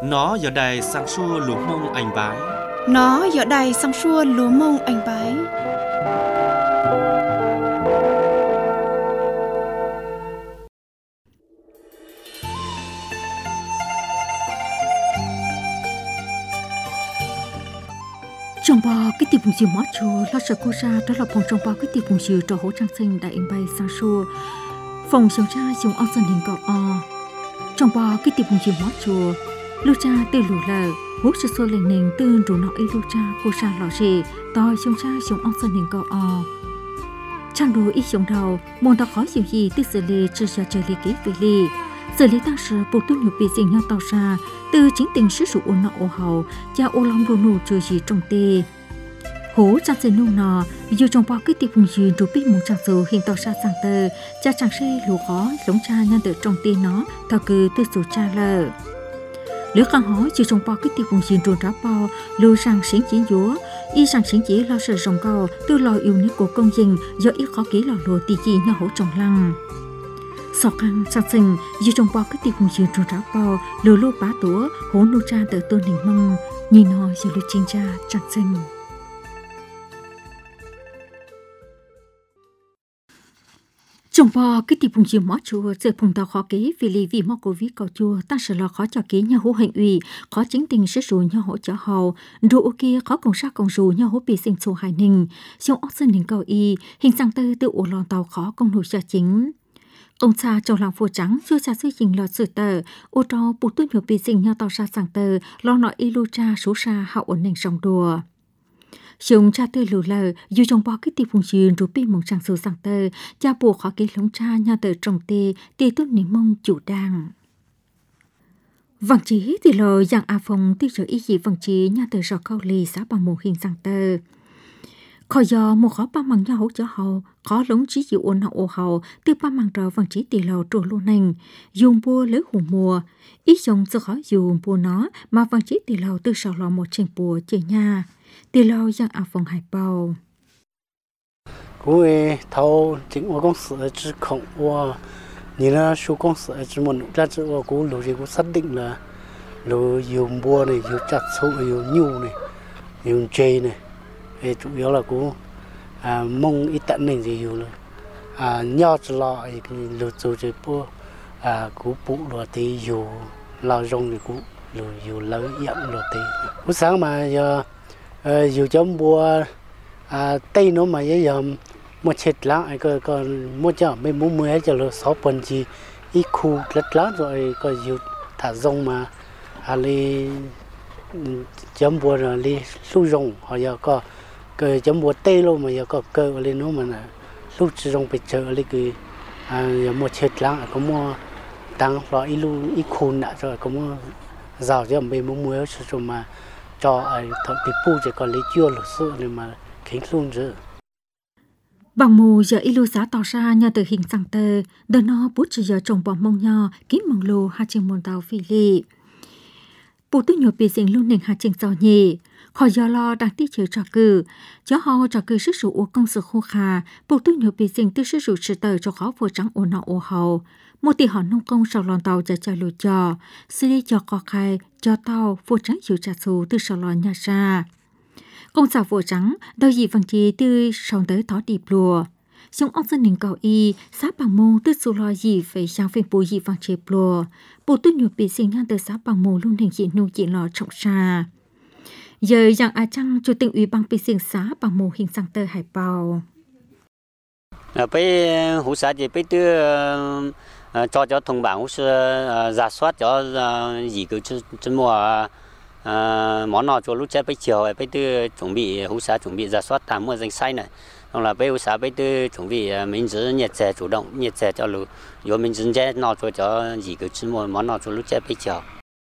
Nó giờ đây sang xua lúa mông anh bái. Nó giờ đây sang xua lúa mông anh bái. Trong bao cái tiệm bùng chiều mót chùa lo sợ cô ra đó là phòng trong bao cái tiệm bùng chiều cho hỗ trang sinh đại em bay sang xua phòng sống cha dùng ong sân hình cọ trong bao cái tiệm bùng chiều mót chùa lu cha từ lù lờ hút sự xua lên nền tương đủ nọ lu cha cô ra lò gì tôi sống cha dùng ong sân hình cọ trang đồ ít sống đầu môn đó khó chịu gì từ xử lý chưa cho chơi lý kỹ về lý xử lý tăng sự bộ tu nhiều bị sinh nhau tàu ra từ chính tình sự sự ôn nọ ô hậu cha ô long đồ nụ chơi gì trong tê hố trang xây nung nọ dù trong bao cái tiệp vùng duyên đủ biết một trang số hiện tàu ra sang tờ cha chẳng xây lúa khó giống cha nhân tự trong tê nó thao cứ từ số cha lờ lứa khang hói dù trong bao cái tiệp vùng duyên đồ đá bao lúa sang sáng chỉ dúa y sang sáng chỉ lo sợ rồng cao từ lò yêu nước của công trình do ít khó kỹ lò lúa tì chi nhau hỗ trồng lăng sọ căng sang sinh dù trong bao cái tiệp vùng duyên đồ đá bao lúa lúa bá túa hố nô cha tự tôn hình mong nhìn nó giờ lúa chính cha chẳng sinh trong bao cái tiệp bùng chiều mót chùa giờ phùng tàu khó kế vì mót covid cầu chùa ta sợ là khó cho kế nhau hỗ hành ủy khó chính tình sẽ rủ nhau hỗ trợ hầu đồ kia khó cùng sát cùng rủ nhau hỗ bị sinh số hải ninh trong ốc dân đình cầu y hình sang tư tự ổ lòn tàu khó công nổi cho chính ông cha trong làng phù trắng chưa cha xây dựng lọt sự tờ ô trò bù tu nhiều bị sinh nhau tàu ra sang tờ lo nội ilu cha số xa hậu ổn định sòng đùa chúng cha tư lù lờ dù trong bao cái tiệp vùng duyên rủ pin mong sang số sang tờ cha bùa khó cái lống cha nhà tờ trong tê tốt niệm mong chủ đàng vàng chí thì lờ dạng a phong tiêu trở ý gì vàng chí nhà tờ rò cao lì xã bằng một hình sang tờ khỏi do một khó ba măng nhau hỗ trợ hậu khó lống chí chịu ôn hậu hậu từ ba măng rò vàng chí tỷ lờ trù luôn nành dùng bùa lấy hùng mùa ít dòng sự khó dùng bùa nó mà vàng chí tỷ lờ từ sau lò một trên bùa chơi nhà tỷ lâu giang à phong hải bao. Cú thâu chính của công sự chỉ không qua, như là số công sự chỉ một ra chỉ qua cú lối thì cú xác định là lối dùng bùa này, dùng chặt sâu, dùng nhu này, dùng chê này, chủ yếu là cú mong ít tận này gì dùng là nhau chỉ loại thì lối dùng chỉ bùa cú phụ là thì dùng lao rong thì cú lối dùng lấy dặm là thì cú sáng mà giờ dù chấm bùa tây nó mà giờ một chết lại còn một chợ bên bốn mươi cho là 6 phần chi ít khu lất lát rồi có dù thả rong mà ali chấm bùa rồi đi lưu rong họ giờ có cái chấm bùa tây luôn mà giờ có cơ lên nó mà lưu rong bị chờ đi cái giờ một chết lại có mua tăng loại ít khu nè rồi có mua rào cho bên bốn mươi rồi mà cho thợ bị pu chỉ còn lấy chưa là sự này mà khiến luôn chứ bằng mù giờ ilu giá tỏ ra nhà từ hình sang tờ đợt nó bút chỉ giờ trồng bò mông nho kiếm mông lô hai trên môn tàu phi lì bút tôi nhiều bị dính luôn nền hai trên giò nhỉ khỏi giờ lo đang tí chờ trò cử cho họ trò cử sức sủ công sự khô khà bút tôi nhiều bị dính tư sức sủ sự tờ cho khó vừa trắng ổn nọ ổ hầu một tỷ họ nông công sau lòn tàu chờ lụt trò xử lý cho cò khai cho tàu vừa trắng chịu trả số từ sau lòn nhà ra công xã vừa trắng đôi gì vàng chi từ sau tới thó điệp lùa trong ông dân đình cầu y xã bằng mông từ số lo gì phải sang phim bùi gì vàng chê lùa bù tôi nhiều bị sinh ngang từ xã bằng mông luôn hình chị nụ chị lò trọng xa giờ rằng chăng chủ tịch ủy ban bị sinh xã bằng mông hình sang tờ hải bào bây hữu xã thì bây tư cho thông báo hữu giả soát cho gì cứ chân mùa món nào cho lúc chết bây chiều bây tư chuẩn bị hữu xã chuẩn bị giả soát tạm mua danh sách này xong là bây hữu xã bây tư chuẩn bị mình giữ nhiệt trẻ chủ động nhiệt trẻ cho lúc rồi mình giữ chết nào cho gì cứ chân mùa món nào cho lúc chết bây chiều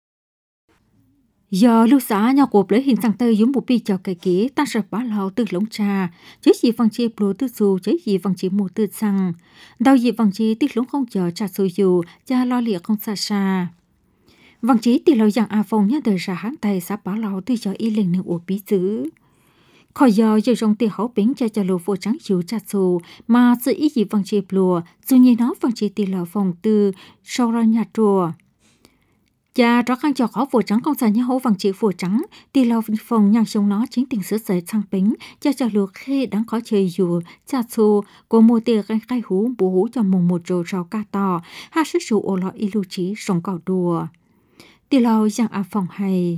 giờ lúc xã nhau cột lấy hình sang tơ giống một pi chào cái kế ta sẽ bá lao từ lống trà chứ gì bằng chia bùa từ dù chứ gì bằng chia một từ sang đâu gì bằng chia từ lống không chờ trà sôi dù cha lo liệt không xa xa bằng chia từ lâu dạng phong nhá đời ra hán tay xã bá lao từ cho y lên nương ổ bí giữ khỏi giờ trong tiền hậu bính cha lô vô trắng chiếu trà sôi mà sự ý gì bằng chia bùa dù như nó bằng chia từ lâu phòng từ sau ra nhà chùa Cha rõ khăn cho khó phổ trắng công sản nhà hố vàng chữ phổ trắng, thì lâu vinh phòng nhang sống nó chính tình sửa dậy sang bính, cha cho lược khi đáng khó chơi dù, cha xô, của mô tìa gai khai hú, bố hú cho mùng một rồ rào ca to, ha sức sụ ô lọ y lưu trí, sống cỏ đùa. Thì lâu giang à phòng hay.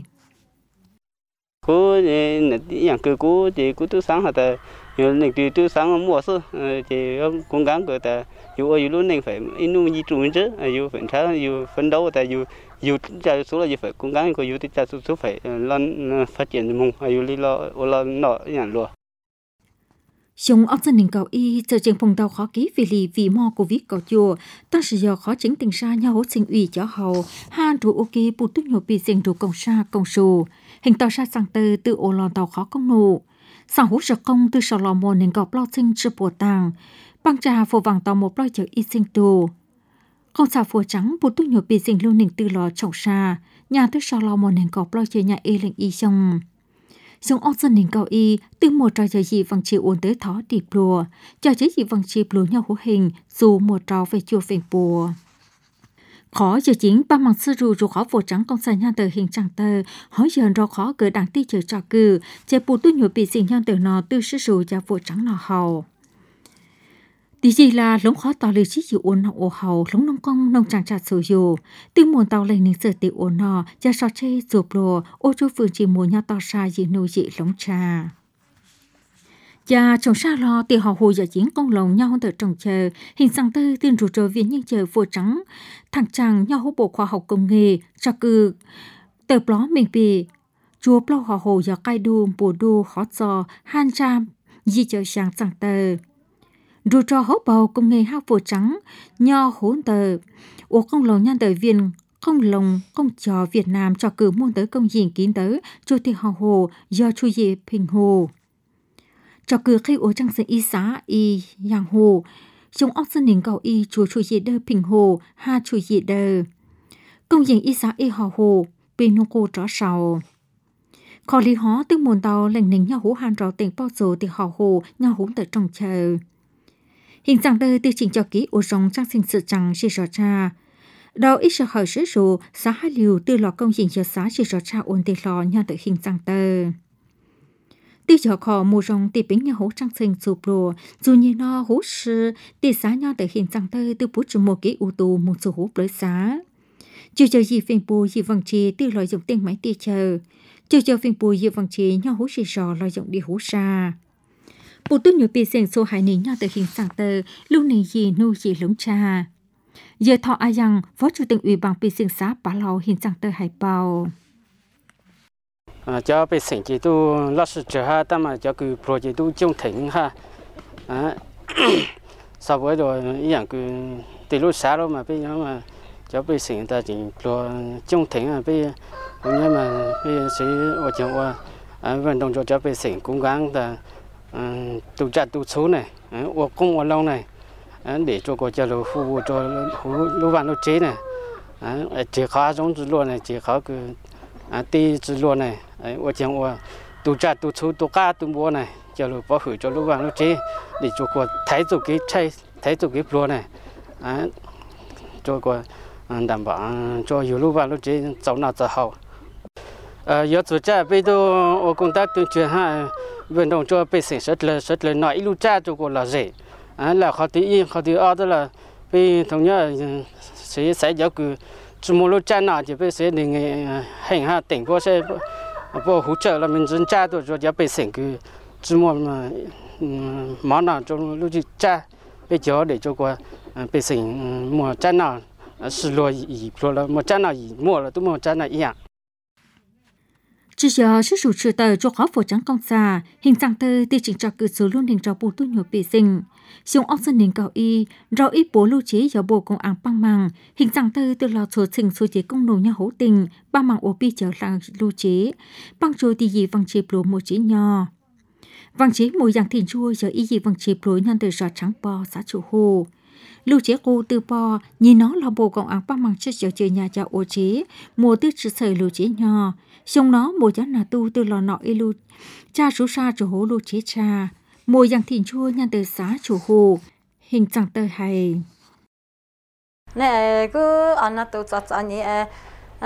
Côอย่างคือกูตู้sáng hả ta nhiều những từตู้sáng mua số thì cố gắng của taอยู่luôn nên phải inu gì trụ chứอยู่phải trảอยู่phấn đấu taอยู่trả số là gì phải cố gắng củaอยู่thì trả số phải lên phát triển mùngอยู่lý lo nọอย่างluôn. Chúng ốc dân đình cầu y giờ trên phòng tàu khó ký vì mò của viết cầu chùa, tăng sự giờ khó chính tình xa nhau hốt sinh ủy cho hầu, han rủ ok bù túc nhộp bị riêng rủ công xa công sù, hình tàu xa sang tơ từ ô lòn tàu khó công nụ, sang hút sạc công từ sò lò mồ nên gọp lo sinh chưa bùa tàng, băng trà phổ vàng tàu một loi chở y sinh tù. Công xà phổ trắng bù túc nhộp bị riêng lưu nình từ lò trọng xa, nhà từ sò lò mồ nên gọp loi chở nhà y lệnh y xong. Dùng ốc dân đình cầu y, từ một trò chơi gì vàng chịu uốn tới thó điệp lùa, trò chơi gì vàng chịu lùa nhau hữu hình, dù một trò về chùa phèn bùa. Khó giờ chính, ba mạng sư rù khó phổ trắng công sản nhân tờ hình chẳng tờ, hỏi dần rõ khó cỡ đáng ti chờ trò cử, chạy bù tu nhổ bị sinh nhân tờ nó từ sư rù cho phổ trắng nó hầu. Tí gì là lống khó tỏ lưu chí dụ ôn nó ô hầu, lống nông công nông chẳng chặt sổ dù, tiếng muôn tàu lên nên sở tỷ ôn nó, cho sọ chê rụp lùa, ô chú phương chỉ mùa nhau tàu xa dị nụ dị lống trà. Và trồng xa lo thì họ hồ giờ chiến công lồng nhau tờ trồng chờ, hình sang tư tiên rủ trở viên nhân chờ phổ trắng, thằng chàng nhau hỗ bộ khoa học công nghệ, cho cư, tờ bló mình bì, chúa plau họ hồ giờ cai đu, bùa đu, khó giò, han cham, dị chờ sang sang tờ. Rồi cho hỗ bầu công nghệ hao phổ trắng, nho hỗn tờ, ô công lồng nhan tờ viên, công lồng, công trò Việt Nam cho cử môn tới công diện kín tới, cho thì họ hồ, do chu dịp hình hồ. Cho cử khi ô trang sinh y xá y yang hồ, chúng ốc dân đình cầu y chùa chu dịp đơ bình hồ, ha chu dịp đơ. Công diện y xá y họ hồ, bên nô cô tró sầu. Khó lý hóa tức môn tàu lệnh nính nhau hú hàn rõ tình bao giờ thì họ hồ, nhau hú tờ trong chờ. Hình dạng tờ tiêu chỉnh cho ký ô rong trang sinh sự chẳng chỉ rõ cha. Đầu ít sợ hỏi sử dụng, xã hai liều từ lò công trình cho xã chỉ rõ cha ổn định lò nhau tự hình dạng tờ. Tiêu cho khó mù rong tì bính nhau hố trang sinh sụp lùa, dù như nó hố sư, tì xã nhau tự hình dạng tờ từ bút cho một ký ưu tù một số hố bởi xã. Chưa cho gì phiền bù gì văng trì từ lò dùng tiếng máy tì chờ. Chưa cho phiền bù gì văng trì nhau hố chỉ rõ lò dùng đi hố xa. Bộ tư nhớ bị xem số hải nín nhau từ hình sáng tờ, lúc này gì nô gì lống cha. Giờ thọ ai rằng, Phó Chủ tịch Ủy ban bị sinh xã bá lò hình sáng tờ hải bào. Cho bị sinh chỉ tu lót sự trở ha, ta mà cho cứ pro chỉ tu trong thỉnh ha. Sau với rồi, ý dạng cứ từ lúc xã đó mà bây giờ mà cho bị sinh ta chỉ pro trong thỉnh à bây nhưng mà bây giờ sẽ ở trong vận động cho bị sinh cố gắng ta tụ chặt tụ số này, ô công ô lâu này, để cho cô cho phục vụ cho lúa vàng lúa chế này, chỉ khó giống luôn này, chỉ khó cứ ti luôn này, ô chẳng ô tụ chặt tụ số tụ cá tụ búa này, cho lúa bảo hủy cho lúa vàng lúa chế, để cho cô thấy được cái chay, thấy được cái lúa này, cho cô đảm bảo cho nhiều lúa vàng lúa chế giàu nào giàu hậu. Giờ tụ chặt bây giờ ô công tác tuyên truyền ha. Vận động cho bề sinh rất là nói lưu tra cho cô là dễ, là khó tí ở đó là bây thống nhất sẽ giáo cứ chỉ một lưu tra nào thì bây sẽ đề nghị hành hạ tỉnh cô sẽ bộ hỗ trợ là mình dân tra rồi cho giáo bề sinh cứ chỉ một món nào cho lưu tra bây giờ để cho cô bề sinh một tra nào sử dụng ý rồi một tra nào ý mua là tôi một tra nào ý ạ. Chỉ giờ sức chủ trừ tờ cho khó phổ trắng công xa, hình dạng tờ tiêu chỉnh cho cử số luôn hình cho bù tu nhổ bị sinh. Dùng ốc dân đình cầu y, rau ít bố lưu chế do bồ công án băng màng, hình dạng tờ từ lò số sinh số chế công nổ nhà hỗ tình, băng màng ổ bi trở là lưu chế, băng trôi thì gì văng chế bố một chế nho. Văng chế mùi dạng thịnh chua giờ y gì văng chế bố nhân từ giọt trắng bò xã chủ hồ. Lưu chế cô từ bò, nhìn nó là bồ công án băng màng chất trở chơi nhà cho ổ chế, mùa tư sự sợi lưu chế nho. Xong nó mùa chán là tu từ lò nọ y lưu cha số xa chủ hồ lưu chế cha, mùa dạng thịnh chua nhân từ xã chủ hồ, hình dạng tờ hay. Nè cứ anh tu chặt anh nhỉ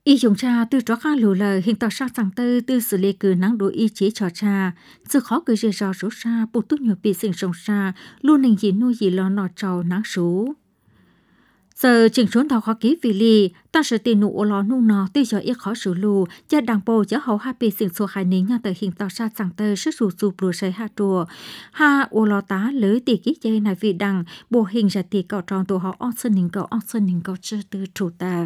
Y dùng cha từ chó khang lù lời hình tỏ sang sang tư từ xử lý cử nắng đối y chế cho cha sự khó cử dễ dò số xa bộ tốt nhiều bị sinh sống xa luôn hình gì nuôi gì lo nọ trầu nắng số giờ chỉnh xuống tàu khó ký vì lì ta sẽ tiền nụ lo nu nọ tuy giờ ít khó xử lù cha đảng bộ cho hậu hai bị sinh số hai nín nhà tới hình tỏ sang sang tư sức sụp sụp lùa xây hạ trùa ha ô lo tá lưới tỷ ký dây này vì đằng bộ hình ra tỷ cọ tròn tổ họ on sơn hình cọ chưa từ chủ tờ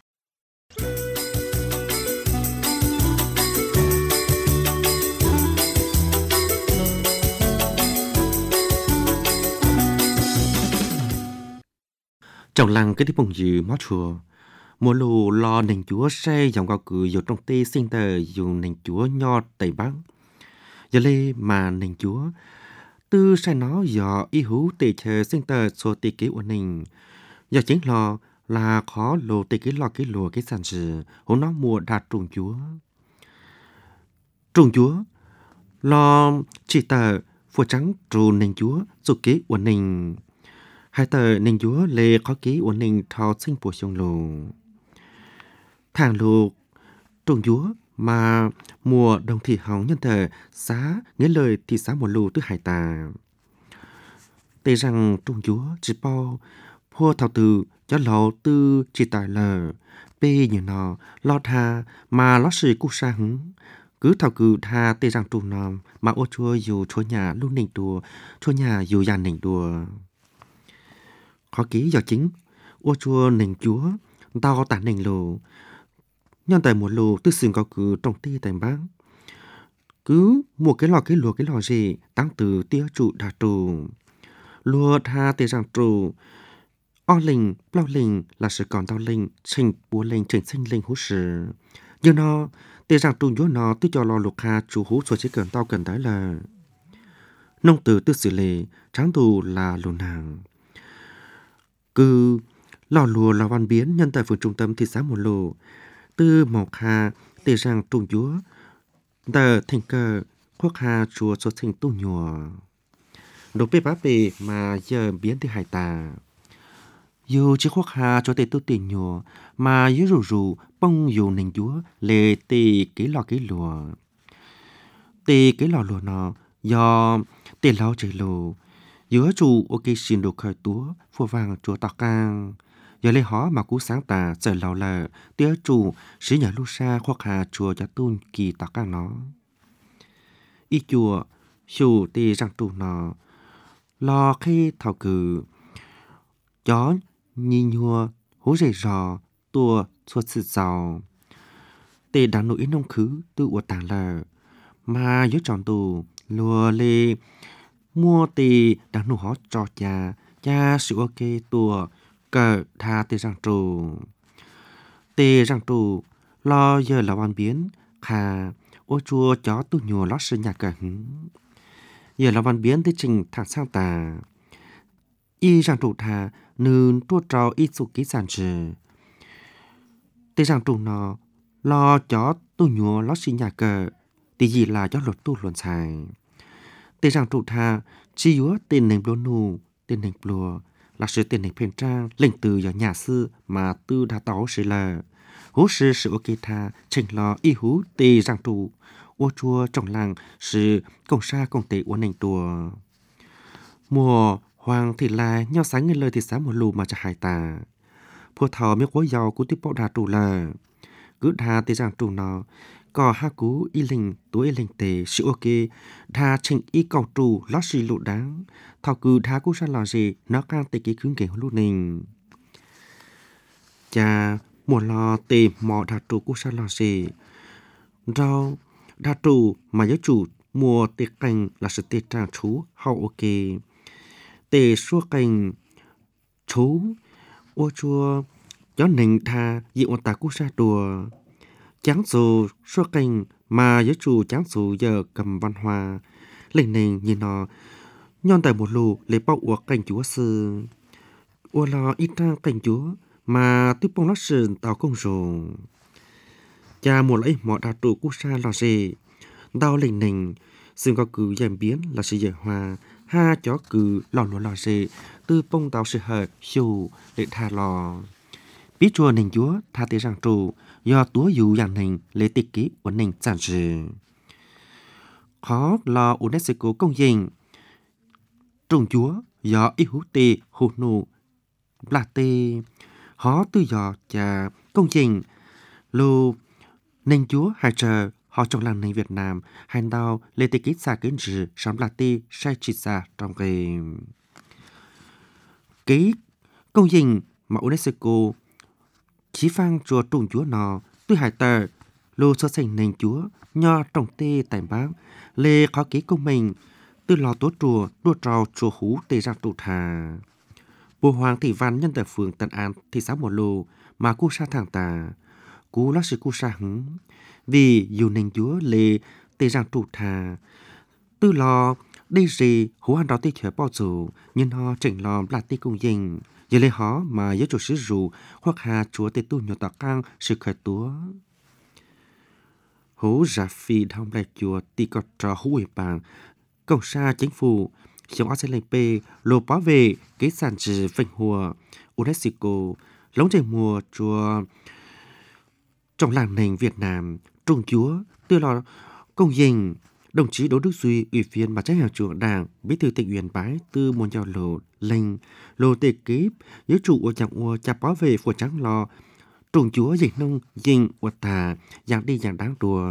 trong làng cái tiếp bông dư mót chùa mùa lù lo nền chúa say dòng cao cử dù trong tê sinh tờ dù nền chúa nho tây bắc giờ lê mà nền chúa tư sai nó do y hữu tê chờ sinh tờ số tê kế của nền giờ chính lo là khó lô tê kế lo cái lùa cái sản sự hữu nó mùa đạt trùng chúa lo chỉ tờ phù trắng trù nền chúa số kế của nền hai tờ nền chúa lê có ký của nền thọ sinh bổ sung lù thằng lù trùng chúa mà mùa đồng thị hóng nhân tờ xá nghĩa lời thì xá một lù tư hải tà tê rằng trùng chúa chỉ bao hô thảo từ cho lò tư chỉ tài lờ bê như nó lo tha mà lo sự cụ sa hứng cứ thảo cử tha tê rằng trùng nó mà ô chua dù chúa nhà lúc nền đùa chúa nhà dù già nền đùa khó ký do chính ô chua nền chúa tao tả nền lù nhân tại một lù tư sừng có cứ trong ti tại bác cứ một cái lò gì tăng từ tia trụ đà trụ lùa tha tê rằng trụ o linh bao linh là sự còn tao linh trình búa linh trình sinh linh hú sử nhưng nó tê rằng trụ chúa nó tư cho lò lục hà chủ hú số chỉ cần tao cần đấy là nông từ tư xử lệ tráng tù là lù nàng cứ lò lùa là văn biến nhân tại phường trung tâm thị xã một lù tư mộc hà tê rằng trung chúa tờ thành cờ quốc hà chùa xuất sinh tu nhùa đồ bê bá bê mà giờ biến từ hải tà dù chỉ quốc hà cho tê tu tiền nhùa mà dưới rù bông dù nền chúa lê tê cái lùa tê cái lò lùa nó do tê lao chạy lù giữa chủ ok xin đồ khởi túa phù vàng chùa tạc càng giờ lấy họ mà cú sáng tà giờ lão là tía chủ sĩ nhà lu sa khoác hà chùa cho tôn kỳ tạc càng nó y chùa chủ tì rằng chủ nó lo khi thảo cử chó nhi nhua hú rầy rò tua suốt sự giàu tì đáng nỗi nông khứ tự của tàng lờ mà dưới tròn tù lùa lê mua tì đáng nụ họ cho cha sự ok tua cờ tha tê rằng trù lo giờ là hoàn biến khà ô chua chó tu nhùa lót sinh nhà cờ hứng giờ là hoàn biến tới trình thẳng sang tà y rằng trù thà nương tua trò y sụ ký sản trừ tê rằng trù nó lo chó tu nhùa lót sinh nhà cờ thì gì là chó lột tu luận xài tê rằng trù thà chi yếu tên nền blô nù tên nền blô là sự tiền hình phiền trang lệnh từ do nhà sư mà tư đã tỏ sự là hú sư sự ok tha trình lo y hú tì rằng trụ ô chua trong làng sự công sa công tế của nền tùa mùa hoàng thì là nhau sáng người lời thì sáng một lù mà cho hải tà phù thọ miếng quấy giàu của tiếp bộ đà trụ là cứ đà tì rằng trụ nó có ha cú y linh tuổi y linh tề sự ok đà trình y cầu trụ lót xì lụ đáng thọ cứ đà cú san lò gì nó càng tề ký khứng kể lụ nình cha mùa lò tề mò đà trụ cú san lò gì rau đà trụ mà giới chủ mùa tề cành là sự tề trang chú hậu ok tề xua cành chú ô chua gió nình tha dịu tà cú sa đùa chán dù số kênh mà giới chủ chán dù giờ cầm văn hoa lên nền nhìn nó nhon tại một lù lấy bao uổng kênh chúa sư ua lo ít trang kênh chúa mà tiếp bông lót sườn tàu công rồng cha một lấy mọ đà trụ cú sa lò gì đau lên nền xương có cử giảm biến là sự dạy hoa ha chó cử lò gì tư bông tàu sự hợp xù để thà lò biết chùa nền chúa tha tế rằng trụ do túa dù dạng nền lệ tiết ký của nền giản trừ khó lo UNESCO công dân trùng chúa do ý hữu tê hữu nụ là tê họ tư dò cha công dân lô nền chúa hai chờ họ trong làng nền Việt Nam hành đào lệ tiết ký xa kiến trừ sống là tê sai chỉ xa trong cái công dân mà UNESCO chỉ phang chùa trùng chúa nọ tuy hải tờ lô so sánh nền chúa nho trồng tê tại bác lê khó ký công mình từ lò tố chùa đua trò chùa hú tê ra tụ thà bùa hoàng thị văn nhân tại phường Tân An thị xã Mùa Lô mà cu sa thằng tà cú lắc sự cu sa hứng vì dù nền chúa lê tê ra tụ thà từ lò đây gì hú ăn đó tê chở bao dù nhưng họ chỉnh lò là tê công dân giờ lấy họ mà giới chủ sử dụng hoặc hà chúa tê tu nhiều tạc căng sự khởi túa hú giả phi thông lại chùa tì cọt trò hú ủy bàn công sa chính phủ trong ACLP lô bảo vệ cái sản trừ phanh hùa UNESCO lóng trời mùa chùa trong làng nền Việt Nam trung chúa tư lò công dân đồng chí Đỗ Đức Duy ủy viên ban chấp hành Trung ương Đảng bí thư tỉnh ủy Yên Bái từ môn giao lộ lệnh lô tê kíp giới chủ của chẳng ua cha bảo vệ của trắng lò trùng chúa dịch nông dinh của tà dạng đi dạng đáng đùa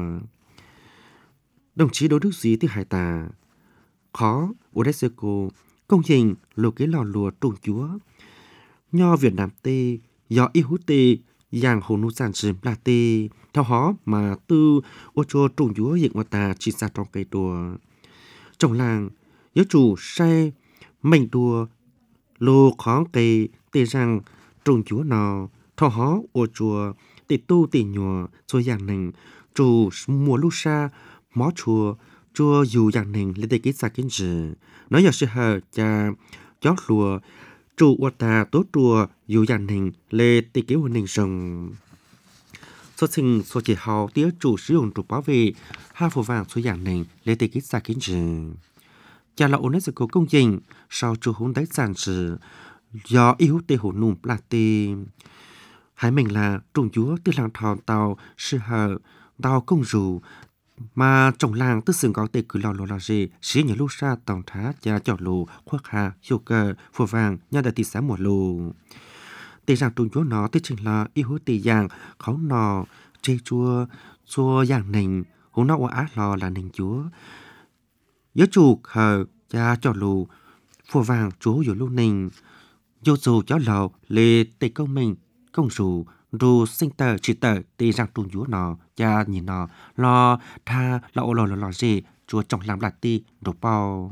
đồng chí Đỗ Đức Duy từ hải tà khó UNESCO công trình lô cái lò lùa trùng chúa nho Việt Nam tê do ý hữu tê dạng hồ nụ sản sử là tê theo họ mà từ ô chô trùng chúa dịch của ta chỉ ra trong cây đùa trong làng giới chủ say mình đùa lô khó cây tê rằng trùng chúa nọ theo họ ô chùa tê tu tê nhùa cho dạng nền chủ mùa lu sa mó chùa dù dạng nền lên tê ký xa kiến trừ nói giờ sự hờ cha chót lùa chủ của ta tốt chùa dù dạng nền lên tê ký của nền rồng số sinh số chỉ hào tía chủ sử dụng chủ bảo vệ hai phù vàng số dạng nền lên tê ký xa kiến trừ cha là UNESCO công trình sau chủ hỗn đáy sản trừ do yếu tê hổ nùm là tê hải mình là trùng chúa từ làng thòn tàu sư hờ tàu công rù mà trong làng tức sừng có tê cứ lò là gì xí nhà lúc xa tổng thá cha chọn lù khoác hà hiệu cờ phù vàng nhân đại thị xã Mùa Lù tê rằng trùng chúa nó tê chính là yếu tê dạng khấu nò chê chua dạng nền hổ nó của á lò là nền chúa giới chủ hờ cha chọn lù phù vàng chúaอยู่lúc nền dù dù cháu lầu lê tê công mình công rù ru sinh tờ chỉ tờ tê rằng trùng chúa nọ cha nhìn nọ lo tha lo gì chúa trọng làm là ti đồ bao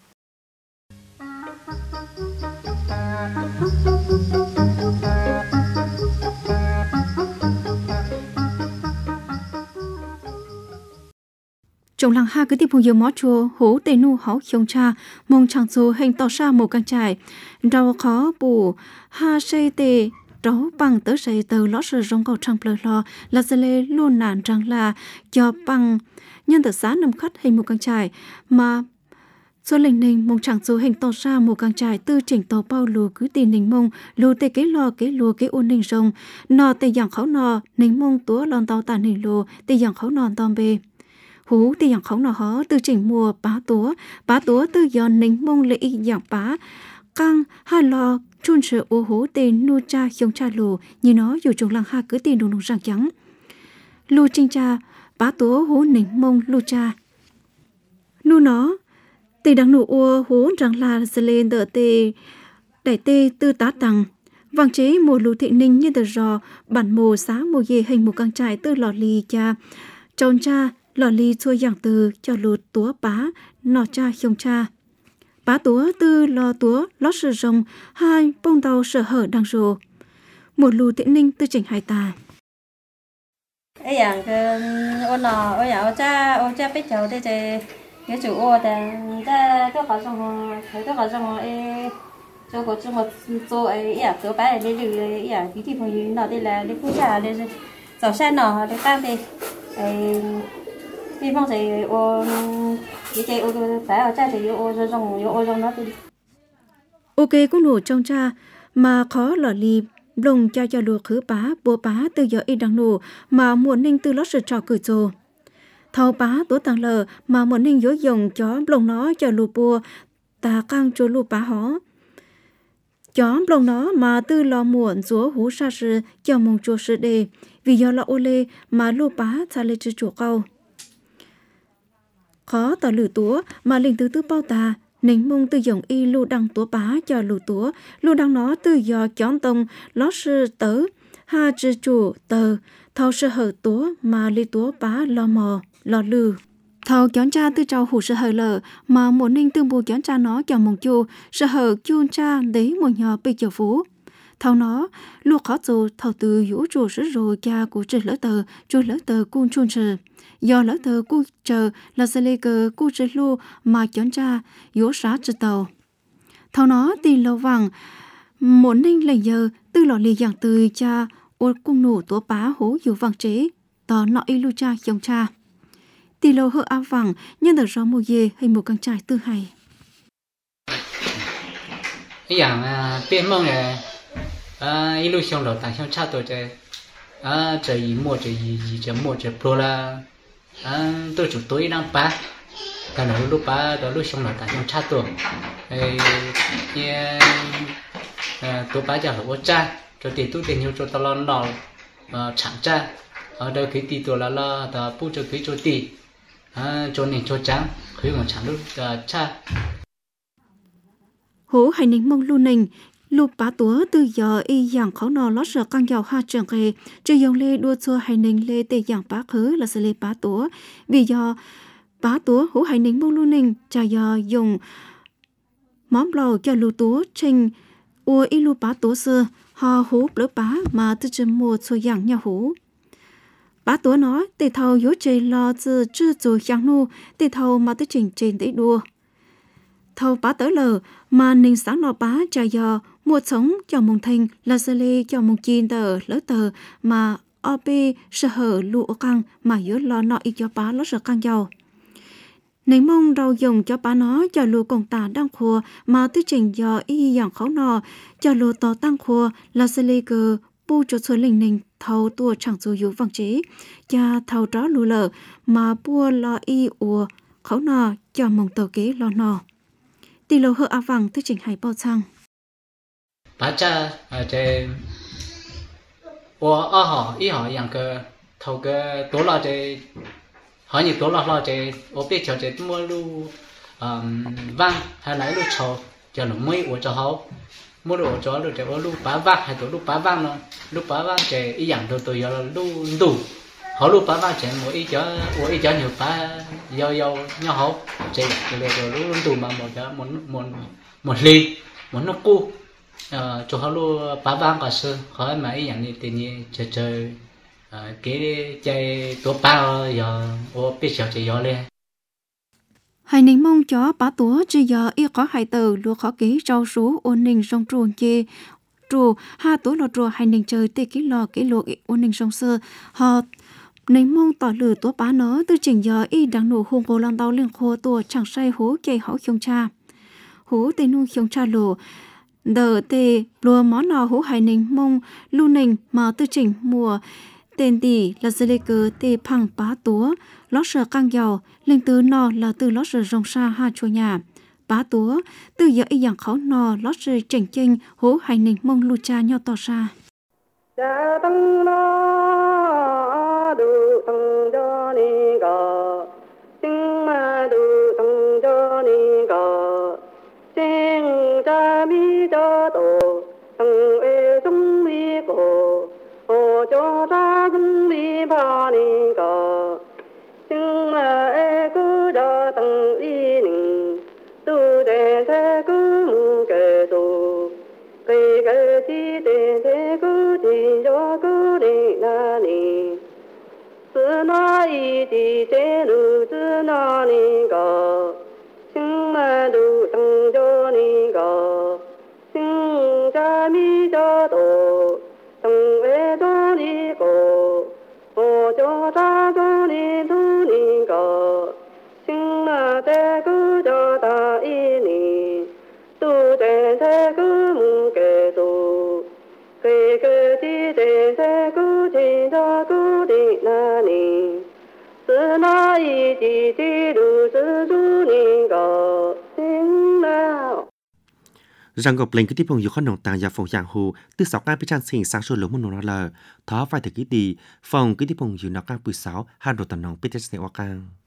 trong làng ha cái tiệp hùng mó chùa hố tê nu háo khiông cha mong chẳng dù hình tỏ xa một căn trại rau khó bù ha xây tê đó bằng tớ xây tờ lót sờ rong cầu trăng plơ lo là giờ lê luôn nản rằng là cho bằng nhân tờ giá nằm khất hình một căn trại mà số lệnh nình mong chẳng dù hình tỏ xa một căn trại tư chỉnh tàu bao lù cứ tìm nình mong lù tê cái lo cái lùa cái ôn nình rong nò tê dạng khẩu nò nình mong túa lon tàu tàn nình lù tê dạng khẩu nò tòm bê hú tê dạng khẩu nò hó tư chỉnh mùa bá túa tư giòn nình mong lệ dạng bá căng hai lo chun sự ô hố tên nu cha khiông cha lù như nó dù trong làng ha cứ tiền đồng ràng trắng lu trinh cha bá tố hố nỉnh mông lu cha nu nó tê đằng nụ ô hố rằng là giờ lên đỡ tê đại tê tư tá tăng vàng chế mùa lù thị ninh như tờ rò bản mồ xá mùa dê hình một căn trại tư lò lì cha tròn cha lò lì chua giảng từ cho lù túa bá nọ cha khiông cha bá túa tư lò túa lót sờ rồng hai bông tàu sờ hở đang rồ một lù tiện ninh tư chỉnh hai tà ấy dạng cái ô nọ ô dạng ô cha biết cháu đây thì cái chủ ô thì ta có khó trong ấy cho có trong một số ấy dạng số bài đây được dạng cái thì phong nọ đây là đây cũng là đây giàu sang nọ đây tam thì thì phong thì ô cái ô phải ở cha thì ô trong nó thì ok cũng nổ trong cha mà khó lò lì lồng cho lùa khứ bá bùa bá từ giờ y đằng nụ mà muốn ninh từ lót sự trò cử trồ thầu bá tố tăng lờ mà muốn ninh dối dòng chó lồng nó cho lùa bùa ta căng cho lùa bá hó chó lồng nó mà từ lò muộn chúa hú sa sư cho mong chùa sư đề vì do là ô lê mà lùa bá ta lê chư chùa câu khó tỏ lử túa mà linh từ bao ta nính mông từ dòng y lưu đăng túa bá cho lưu đăng nó từ do chón tông lót sư tớ ha chư chủ tờ thâu sư hở túa mà li túa bá lò mò lò lư thâu chón cha từ trâu hủ sư hở lờ mà muốn ninh tương bù chón cha nó cho mong chu sư hở chun cha đấy một nhỏ bị chở phú thâu nó lu khó dù thâu từ vũ trụ sư rồi cha của trời lỡ tờ cun chun sư do lỡ tờ cu chờ là sẽ lê cờ cu chơi lu mà chọn cha yếu sát trên tàu thâu nó tìm lâu vàng muốn ninh lấy giờ từ lò lì dạng từ cha ô cung nổ tố bá hố yếu vàng chế tỏ nọ y lu cha dòng cha tì lâu hơ áo vàng nhân được rõ mùa dê hay một căn trại tư hay cái dạng bên mong này y lu xong rồi tại xong cha tôi chơi chơi gì mua chơi gì chơi mua chơi pro là tôi chủ tối đang ba cái nó lúc ba đó lúc xong rồi tại trong cha tôi tôi ba giờ là cha cho tiền tôi tiền nhiều cho tao lo nọ chẳng cha ở đây cái tiền tôi là tao bu cho cái cho tiền cho nên cho trắng khi mà chẳng lúc cha hố hay nính mông lu nình lục bá túa từ giờ y dạng khó nò lót sợ căng dầu ha trường kề chưa dòng lê đua xua hay nính lê tê dạng bá khứ là sẽ lê bá túa vì do bá túa hố hay nính mông lu nình cha do dùng món lầu cho lu túa trình ua y lu bá túa xưa ho hú lỡ bá mà từ chân mùa xua dạng nhau hú bá túa nói tê thầu yếu chơi lo từ chưa rồi dạng nu tê thầu mà tới trình trên tới đua thầu bá tới lờ mà ninh sáng nọ bá cha do mua sống cho mong thanh là sơ lê cho mong chiên tờ lỡ tờ mà op sơ hở lụa căng mà yếu lo nọ y cho bá lỡ sợ căng dầu ninh mong rau dùng cho bá nó cho lụa công tả đang khua mà tư trình do y dạng khấu nọ cho lụa tỏ tăng khua là sơ lê cơ bu cho xuân linh ninh thầu tua chẳng dù yếu vàng chế cha thầu đó lụa lờ mà bua lo y ua khấu nọ cho mong tờ kế lo nọ tỷ lô hợ áo vàng tư trình hay bao sang bà cha chơi họ ý họ dạng cái thầu cái tổ lo chơi họ như tổ lo chơi ở biết cho chơi mua lu vang hay lấy lu trầu cho nó mới ở cho họ mua đồ cho lu chơi lu bá vang hay tổ lu bá vang nó lu bá vang chơi ý dạng đồ tôi giờ lu đủ họ lu bá vang chơi mỗi ý cho nhiều bá do nhau họ chơi rồi lu đủ mà một ly một nó cu cho họ luôn bá vang cả sơn khỏi mà ý dạng như tự nhiên chơi cái chơi tổ bao giờ ô biết sao chơi gió lên hai nính mong chó bá túa chỉ giờ y có hai từ luôn khó ký rau sú ôn ninh sông truồng chê trù ha túa lò trù hai nính chơi tê ký lò ký lụa ôn ninh sông sơ họ nính mong tỏ lử túa bá nó từ trình giờ y đang nổ hùng cổ lăng tàu liên khô tua chẳng say hú chơi hảo khiông cha hú tê nu khiông cha lồ đờ tê lùa món nọ hú hải ninh mông lu ninh mà tư trình mùa tên tỷ là dê lê cơ tê phăng bá túa lót sợ căng dầu linh tứ nọ là từ lót sợ rong xa ha chua nhà bá túa từ giờ y dạng khó nọ lót sợ chỉnh chênh hú hải ninh mông lu cha nhau tỏ ra cho ra dung đi ba ni cả nhưng mà cứ đã từng đi nè tu để thế cứ muốn kể tu cái chi để thế cứ thì cho cứ để là nè sự nói thì thế lu sự nói nè cả nhưng mà đủ từng cho nè cả nhưng cha mi cho tổ từng về cho đi cổ cho ta cho đi thu đi cổ xin mà thế cứ cho ta y nì tu thế thế cứ muốn kể tu kể 一地地都是主人个心了。 rằng gộp lên cái tiếp phong yêu khăn nồng tàng và phòng giang hồ từ sáu cái bên trang sinh sáng sôi lúa mùa nó là thó phải thực cái đi phòng cái tiếp phong yêu nó càng bùi sáu hai đồ tần nòng bên trên xe hoa càng